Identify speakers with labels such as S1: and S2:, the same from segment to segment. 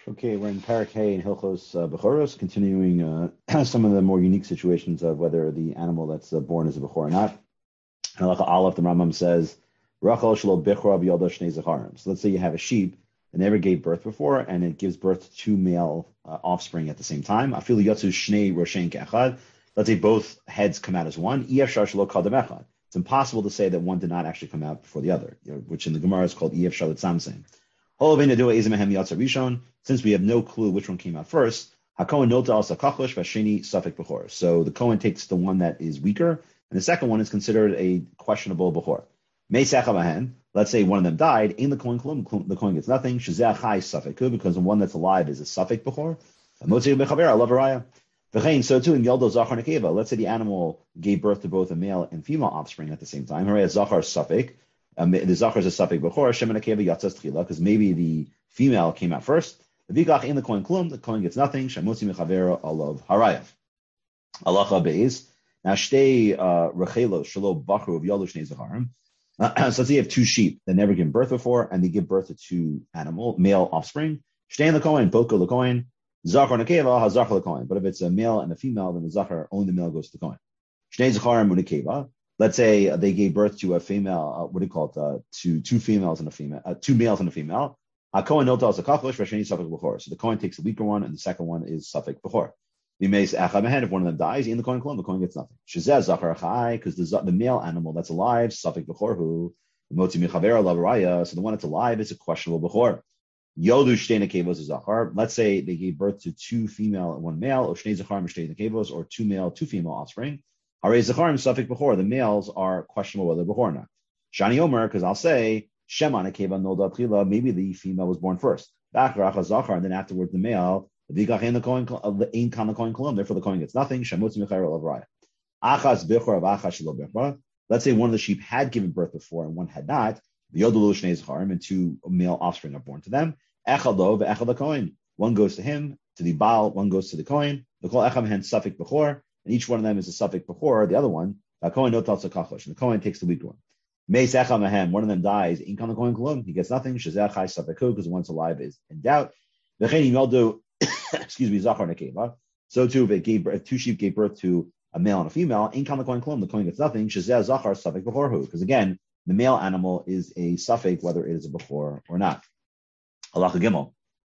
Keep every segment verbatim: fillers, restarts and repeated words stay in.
S1: Okay, we're in Parak Hay in Hilchos uh, Bechoros, continuing uh, some of the more unique situations of whether the animal that's uh, born is a Bechor or not. Halacha Aleph, the Rambam says, Rachel shelo Bechor b'yolda shnei zacharim. So let's say you have a sheep that never gave birth before, and it gives birth to two male uh, offspring at the same time. Afilu yatzu shnei roshein ke'echad. Let's say both heads come out as one. Efshar shelo kadam echad. It's impossible to say that one did not actually come out before the other, which in the Gemara is called Efshar l'tzamtzem. Since we have no clue which one came out first, so the Kohen takes the one that is weaker, and the second one is considered a questionable bechor. Let's say one of them died, in the Kohen the Kohen gets nothing, because the one that's alive is a suffix bechor. So too in Yeldo Zachar Nekeva, let's say the animal gave birth to both a male and female offspring at the same time. Zachar suffix. Um, the Zachar is a suffix bechor, Shem Nekeva Yatzas Tchila, because maybe the female came out first. The Vikach in the Kohen Klum, the Kohen gets nothing. Shemotzi Mechavera Alav Harayav. Alacha Beis. Now Shtei Rechelo Shalo Bachru of Yalu Shnei Zacharim. So let's say you have two sheep that never given birth before, and they give birth to two animal male offspring. Shtei in the Kohen, both go to the Kohen. Zachar Nekeva HaZachar the Kohen. But if it's a male and a female, then the Zachar, only the male goes to the Kohen. Shnei Zacharim Unekeva. Let's say they gave birth to a female, uh, what do you call it, uh, to two females and a female, uh, two males and a female. So the Kohen takes the weaker one, and the second one is suffix bechor. If one of them dies, in the Kohen Klum, the Kohen gets nothing. Because the, the male animal that's alive, suffix bechor, who so the one that's alive is a questionable bechor. Yodu shtei nekevos is zachar. Let's say they gave birth to two female and one male, or shnei zachar and shtei nekevos, or two male, two female offspring. Hare zacharim suffix bechor. The males are questionable whether bechor or not. Shani Omer, because I'll say Shema nekeva nolda tchila. Maybe the female was born first. Bachrach zachar, and then afterwards the male. The vikach in the Kohen, the ein kan the Kohen Klum. Therefore, the Kohen gets nothing. Shemotzi mechayer of raya. Achas bechor of achas shelo bechor. Let's say one of the sheep had given birth before and one had not. The yodulu shnei zacharim, and two male offspring are born to them. Echad lo ve'echad the Kohen. One goes to him, to the Baal. One goes to the Kohen. The kol echad mehen suffix bechor. And each one of them is a suffix bechor. The other one, the Kohen notal tzakachosh, and the Kohen takes the weaker one. Meis echad mahem, one of them dies. In kan the Kohen Klum, he gets nothing. Shezeh chai suffix because the one's alive is in doubt. V'chein yoldu, excuse me, zachar nekeva. So too, if it gave if two sheep gave birth to a male and a female, in kan the Kohen Klum, the Kohen gets nothing. Shezeh zachar suffix bechor, because again, the male animal is a suffix whether it is a bechor or not. Halacha Gimel.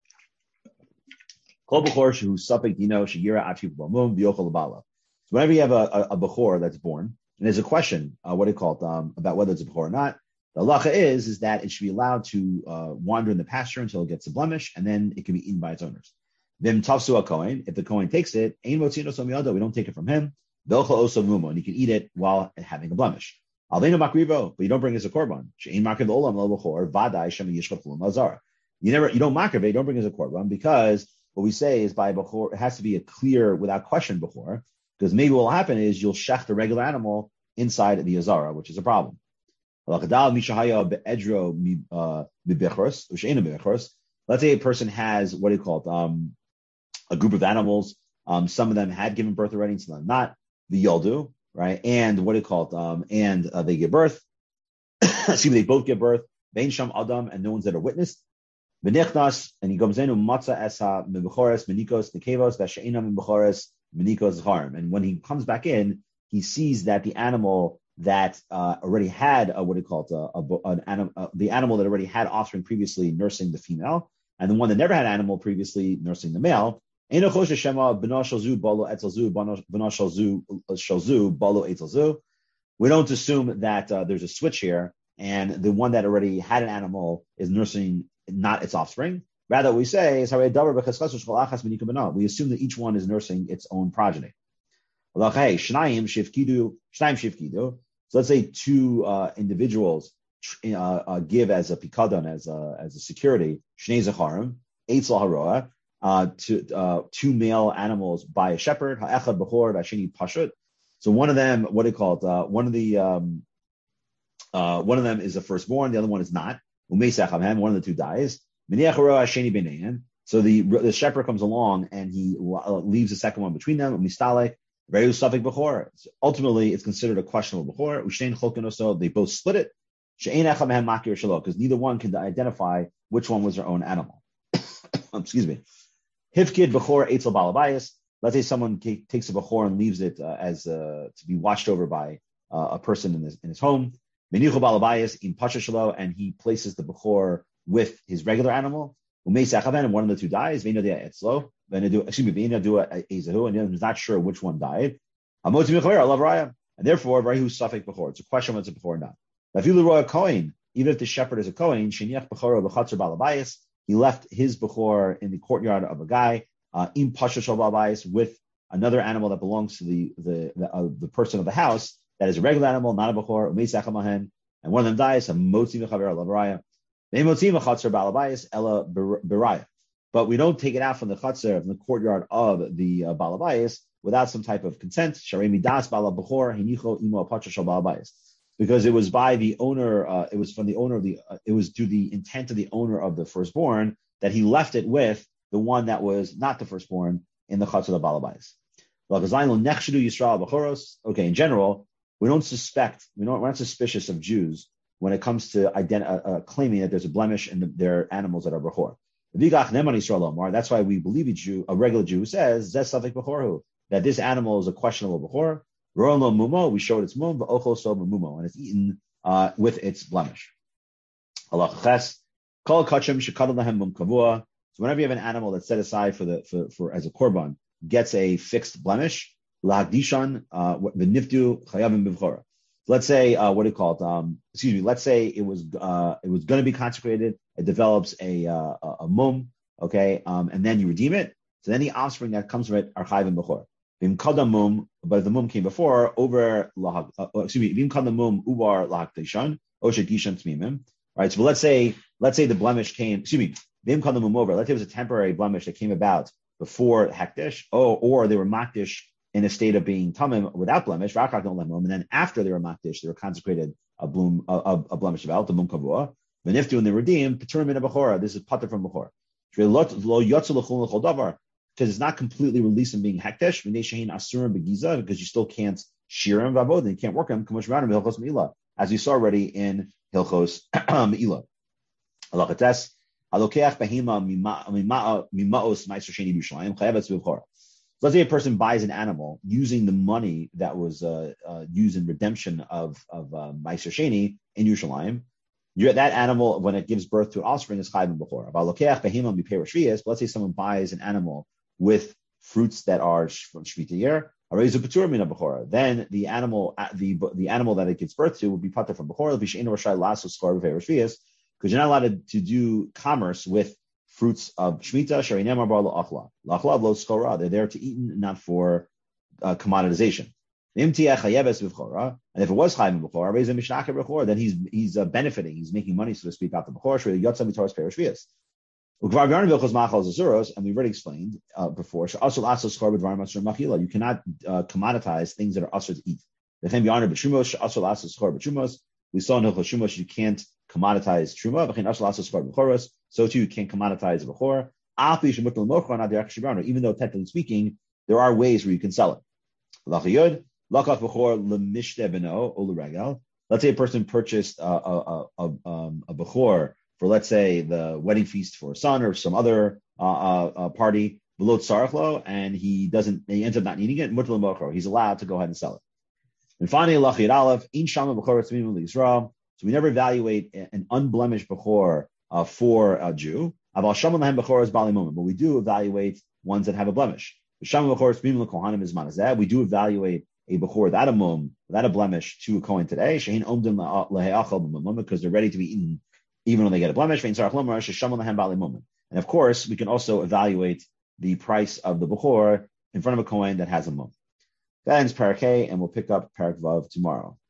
S1: Kol bechor shehu suffix dino shegira achiv b'mum v'yochel l'bala. So whenever you have a, a, a bechor that's born, and there's a question, uh, what do you call it, um, about whether it's a bechor or not, the halacha is, is that it should be allowed to uh, wander in the pasture until it gets a blemish, and then it can be eaten by its owners. Then tafsu a kohen, if the kohen takes it, ein motzino somiyado, we don't take it from him, v'ochel oso mumo, and you can eat it while having a blemish. Alveno makrivo, but you don't bring it as a korban. She'ein makriv olam lo bechor, vadai shem yishchot chulum lazar. You never, you don't makriv it, you don't bring it as a korban, because what we say is by bechor, it has to be a clear, without question bechor, because maybe what will happen is you'll shecht a regular animal inside the Azara, which is a problem. Let's say a person has, what do you call it, um, a group of animals. Um, some of them had given birth already, and some of them not. The Yoldu, right? And what do you call it? Um, and uh, they give birth. Excuse me, they both give birth. Vein Sham Adam, and no one's ever witnessed. V'nichnas, and he comes in, Matza Esa Mibechores, Menikos, Nekevos, Vasheina Mibechores, Menikos Harm. And when he comes back in, he sees that the animal that uh, already had a, what do you call it, a, a, an anim, uh, the animal that already had offspring previously nursing the female, and the one that never had animal previously nursing the male. We don't assume that uh, there's a switch here, and the one that already had an animal is nursing not its offspring. Rather, what we say is we assume that each one is nursing its own progeny. So let's say two uh, individuals uh, uh, give as a pikadon, as a as a security, shnei zacharim, eitzel haroa, uh, to uh, two male animals by a shepherd, ha'echad bechor, ha'sheni pashut. So one of them, what do you call it? Uh, one of the um, uh, one of them is a firstborn, the other one is not. One of the two dies. So the the shepherd comes along and he leaves the second one between them. Mistalek. Very suffix bechor. Ultimately, it's considered a questionable bechor. Ushtein cholkin also. They both split it. She'ein echad mehem makir shelo, because neither one can identify which one was their own animal. excuse me. Hifkid b'chor eitzel balabayas. Let's say someone t- takes a b'chor and leaves it uh, as uh, to be watched over by uh, a person in his in his home. Menichu balabayas in pasha shelo, and he places the b'chor with his regular animal. Umeisach and one of the two dies. V'inadei etzlo. Excuse me. V'inadei ezahu, and he's not sure which one died. Amotzi mechaver alav raya, and therefore rayu suffik b'chor. It's a question whether it's a b'chor or not. Afilu roya kohen, even if the shepherd is a kohen, sheniach b'chor b'chatzar balabayas. He left his bechor in the courtyard of a guy, uh, in pasha shel balabayas, with another animal that belongs to the the the, uh, the person of the house that is a regular animal, not a bechor. Umeisach mahen, and one of them dies. Amotzi mechaver alav raya. They motzi mechatzar balabayas ella beraya. But we don't take it out from the chatzar, from the courtyard of the uh, balabayas, without some type of consent. Sharei midas bala bechor hinicho imo pasha shel balabayas. Because it was by the owner, uh, it was from the owner of the, uh, it was due the intent of the owner of the firstborn that he left it with the one that was not the firstborn in the chatzar of the balabayas. Okay, in general, we don't suspect, we don't, we're not suspicious of Jews when it comes to ident- uh, uh, claiming that there's a blemish in the, their animals that are bechor. That's why we believe a Jew, a regular Jew, who says that this animal is a questionable bechor. We showed its mum, and it's eaten uh, with its blemish. So whenever you have an animal that's set aside for the for, for as a korban, gets a fixed blemish, lahagdishan the niftu chayavim b'vchora. Let's say uh, what do you call it? Um, excuse me. Let's say it was uh, it was going to be consecrated. It develops a uh, a mum, okay, um, and then you redeem it. So then the offspring that comes from it are chayavim b'chora. Mum, but if the mum came before, over lahag, uh, excuse me, vim kadamum ubar lahaktishan, oshagishan tmimim. Right. So let's say let's say the blemish came. Excuse me, vim kadamum over. Let's say it was a temporary blemish that came about before hektish, or or they were makdish in a state of being tamim without blemish, and then after they were makdish, they were consecrated a bloom a, a, a blemish about the mum kavua. Veniftu and they redeemed paturim in a bechora. This is pater from bechora. Because it's not completely released from being hekdesh, because you still can't shear him, and you can't work him, as we saw already in Hilchos Me'ilah. Let's say a person buys an animal using the money that was uh, uh, used in redemption of of uh, Meiser Sheni in Yerushalayim. You're, that animal, when it gives birth to an offspring, is chayv b'chor. But let's say someone buys an animal with fruits that are from Shemitah year, then the animal, the the animal that it gives birth to will be pater from bechor, because you're not allowed to do commerce with fruits of Shemitah. They're there to eat, not for uh, commoditization. And if it was chayv b'chor, then he's he's uh, benefiting, he's making money, so to speak, out the bechor. And we've already explained uh, before, you cannot uh, commoditize things that are usher to eat. We saw in Hilchos Shumos you can't commoditize truma. So too you can't commoditize bechor. Even though technically speaking, there are ways where you can sell it. Let's say a person purchased a, a, a, um, a bechor for, let's say, the wedding feast for a son or some other uh, uh, party, and he doesn't, he ends up not eating it. He's allowed to go ahead and sell it. And finally, so we never evaluate an unblemished bechor uh, for a Jew. But we do evaluate ones that have a blemish. We do evaluate a bechor without a mum, without a blemish, to a kohen today, because they're ready to be eaten even when they get a blemish. And of course, we can also evaluate the price of the bechor in front of a kohen that has a mum. That ends Parak Hey, and we'll pick up Parak Vav tomorrow.